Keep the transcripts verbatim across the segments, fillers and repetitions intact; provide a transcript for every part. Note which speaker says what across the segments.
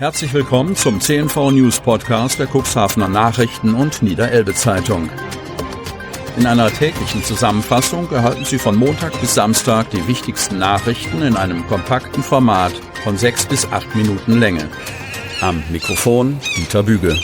Speaker 1: Herzlich willkommen zum C N V News Podcast der Cuxhavener Nachrichten und Niederelbe Zeitung. In einer täglichen Zusammenfassung erhalten Sie von Montag bis Samstag die wichtigsten Nachrichten in einem kompakten Format von sechs bis acht Minuten Länge. Am Mikrofon Dieter Büge.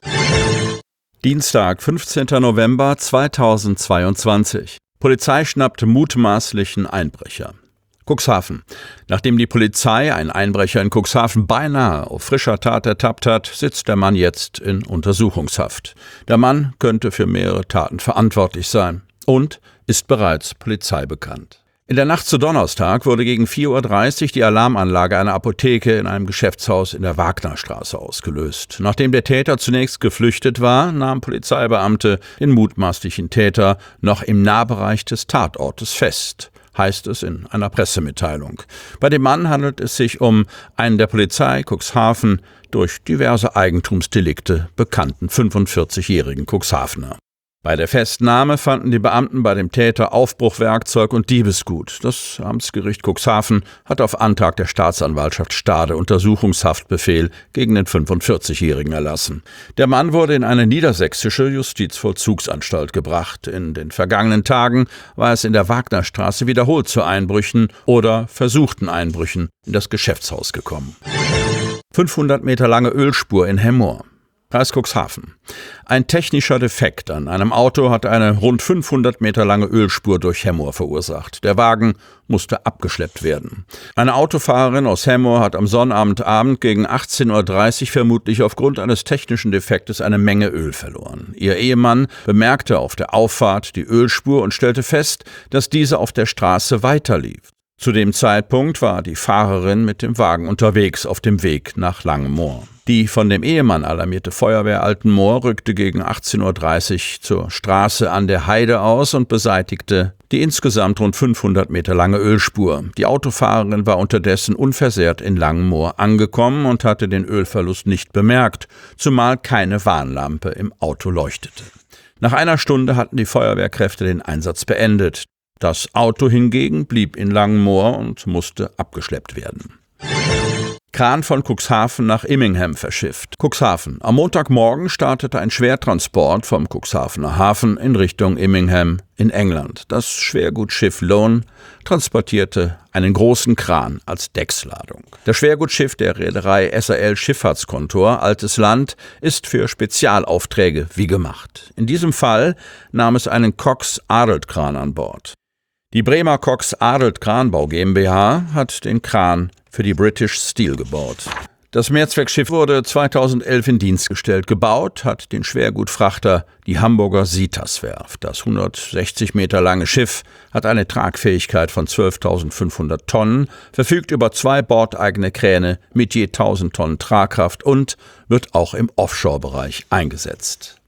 Speaker 1: Dienstag, fünfzehnter November zweitausendzweiundzwanzig. Polizei schnappt mutmaßlichen Einbrecher. Cuxhaven. Nachdem die Polizei einen Einbrecher in Cuxhaven beinahe auf frischer Tat ertappt hat, sitzt der Mann jetzt in Untersuchungshaft. Der Mann könnte für mehrere Taten verantwortlich sein und ist bereits Polizei bekannt. In der Nacht zu Donnerstag wurde gegen vier Uhr dreißig die Alarmanlage einer Apotheke in einem Geschäftshaus in der Wagnerstraße ausgelöst. Nachdem der Täter zunächst geflüchtet war, nahmen Polizeibeamte den mutmaßlichen Täter noch im Nahbereich des Tatortes fest, heißt es in einer Pressemitteilung. Bei dem Mann handelt es sich um einen der Polizei Cuxhaven durch diverse Eigentumsdelikte bekannten fünfundvierzigjährigen Cuxhavener. Bei der Festnahme fanden die Beamten bei dem Täter Aufbruchwerkzeug und Diebesgut. Das Amtsgericht Cuxhaven hat auf Antrag der Staatsanwaltschaft Stade Untersuchungshaftbefehl gegen den fünfundvierzigjährigen erlassen. Der Mann wurde in eine niedersächsische Justizvollzugsanstalt gebracht. In den vergangenen Tagen war es in der Wagnerstraße wiederholt zu Einbrüchen oder versuchten Einbrüchen in das Geschäftshaus gekommen. fünfhundert Meter lange Ölspur in Hemmoor. Kreis Cuxhaven. Ein technischer Defekt an einem Auto hat eine rund fünfhundert Meter lange Ölspur durch Hemmoor verursacht. Der Wagen musste abgeschleppt werden. Eine Autofahrerin aus Hemmoor hat am Sonnabendabend gegen achtzehn Uhr dreißig vermutlich aufgrund eines technischen Defektes eine Menge Öl verloren. Ihr Ehemann bemerkte auf der Auffahrt die Ölspur und stellte fest, dass diese auf der Straße weiterlief. Zu dem Zeitpunkt war die Fahrerin mit dem Wagen unterwegs auf dem Weg nach Langenmoor. Die von dem Ehemann alarmierte Feuerwehr Altenmoor rückte gegen achtzehn Uhr dreißig zur Straße an der Heide aus und beseitigte die insgesamt rund fünfhundert Meter lange Ölspur. Die Autofahrerin war unterdessen unversehrt in Langenmoor angekommen und hatte den Ölverlust nicht bemerkt, zumal keine Warnlampe im Auto leuchtete. Nach einer Stunde hatten die Feuerwehrkräfte den Einsatz beendet. Das Auto hingegen blieb in Langenmoor und musste abgeschleppt werden. Kran von Cuxhaven nach Immingham verschifft. Cuxhaven. Am Montagmorgen startete ein Schwertransport vom Cuxhavener Hafen in Richtung Immingham in England. Das Schwergutschiff Lone transportierte einen großen Kran als Decksladung. Das Schwergutschiff der Reederei S A L Schifffahrtskontor Altes Land ist für Spezialaufträge wie gemacht. In diesem Fall nahm es einen Cox Adelt Kran an Bord. Die Bremer Cox Adelt Kranbau GmbH hat den Kran für die British Steel gebaut. Das Mehrzweckschiff wurde zweitausendelf in Dienst gestellt. Gebaut hat den Schwergutfrachter die Hamburger Sitas-Werft. Das hundertsechzig Meter lange Schiff hat eine Tragfähigkeit von zwölftausendfünfhundert Tonnen, verfügt über zwei bordeigene Kräne mit je tausend Tonnen Tragkraft und wird auch im Offshore-Bereich eingesetzt.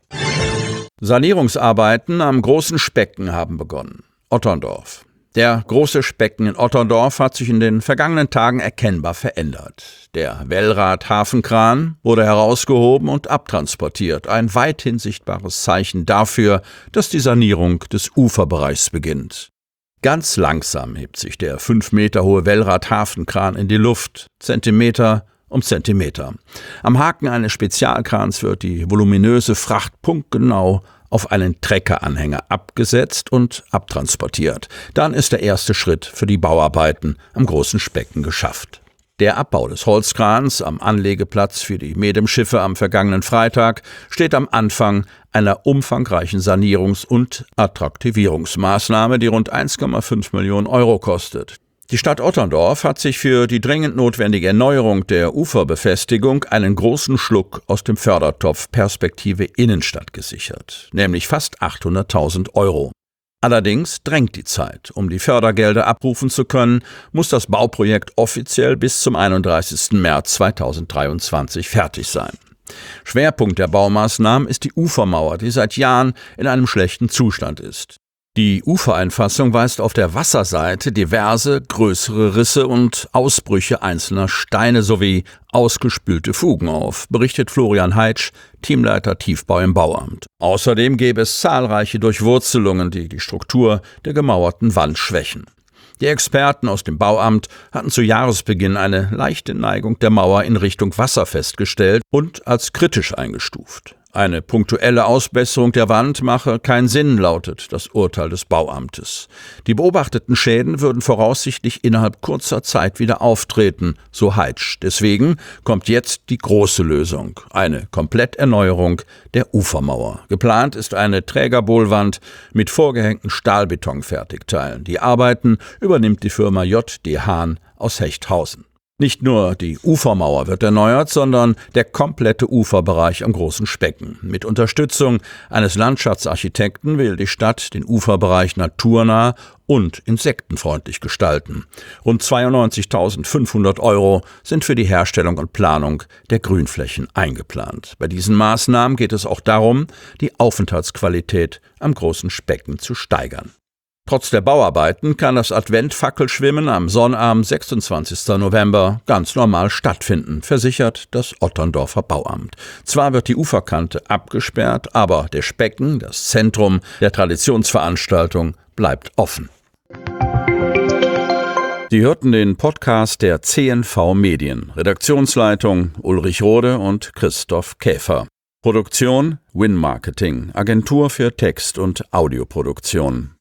Speaker 1: Sanierungsarbeiten am Großen Specken haben begonnen. Otterndorf. Der große Specken in Otterndorf hat sich in den vergangenen Tagen erkennbar verändert. Der Wellrad-Hafenkran wurde herausgehoben und abtransportiert. Ein weithin sichtbares Zeichen dafür, dass die Sanierung des Uferbereichs beginnt. Ganz langsam hebt sich der fünf Meter hohe Wellrad-Hafenkran in die Luft, Zentimeter um Zentimeter. Am Haken eines Spezialkrans wird die voluminöse Fracht punktgenau auf einen Treckeranhänger abgesetzt und abtransportiert. Dann ist der erste Schritt für die Bauarbeiten am Großen Specken geschafft. Der Abbau des Holzkrans am Anlegeplatz für die Medem-Schiffe am vergangenen Freitag steht am Anfang einer umfangreichen Sanierungs- und Attraktivierungsmaßnahme, die rund eins Komma fünf Millionen Euro kostet. Die Stadt Otterndorf hat sich für die dringend notwendige Erneuerung der Uferbefestigung einen großen Schluck aus dem Fördertopf Perspektive Innenstadt gesichert, nämlich fast achthunderttausend Euro. Allerdings drängt die Zeit. Um die Fördergelder abrufen zu können, muss das Bauprojekt offiziell bis zum einunddreißigsten März zweitausenddreiundzwanzig fertig sein. Schwerpunkt der Baumaßnahmen ist die Ufermauer, die seit Jahren in einem schlechten Zustand ist. Die Ufereinfassung weist auf der Wasserseite diverse größere Risse und Ausbrüche einzelner Steine sowie ausgespülte Fugen auf, berichtet Florian Heitsch, Teamleiter Tiefbau im Bauamt. Außerdem gäbe es zahlreiche Durchwurzelungen, die die Struktur der gemauerten Wand schwächen. Die Experten aus dem Bauamt hatten zu Jahresbeginn eine leichte Neigung der Mauer in Richtung Wasser festgestellt und als kritisch eingestuft. Eine punktuelle Ausbesserung der Wand mache keinen Sinn, lautet das Urteil des Bauamtes. Die beobachteten Schäden würden voraussichtlich innerhalb kurzer Zeit wieder auftreten, so Heitsch. Deswegen kommt jetzt die große Lösung, eine Kompletterneuerung der Ufermauer. Geplant ist eine Trägerbohlwand mit vorgehängten Stahlbetonfertigteilen. Die Arbeiten übernimmt die Firma J D Hahn aus Hechthausen. Nicht nur die Ufermauer wird erneuert, sondern der komplette Uferbereich am Großen Specken. Mit Unterstützung eines Landschaftsarchitekten will die Stadt den Uferbereich naturnah und insektenfreundlich gestalten. Rund zweiundneunzigtausendfünfhundert Euro sind für die Herstellung und Planung der Grünflächen eingeplant. Bei diesen Maßnahmen geht es auch darum, die Aufenthaltsqualität am Großen Specken zu steigern. Trotz der Bauarbeiten kann das Adventfackelschwimmen am Sonnabend, sechsundzwanzigsten November, ganz normal stattfinden, versichert das Otterndorfer Bauamt. Zwar wird die Uferkante abgesperrt, aber der Specken, das Zentrum der Traditionsveranstaltung, bleibt offen. Sie hörten den Podcast der C N V Medien. Redaktionsleitung Ulrich Rode und Christoph Käfer. Produktion Win Marketing, Agentur für Text- und Audioproduktion.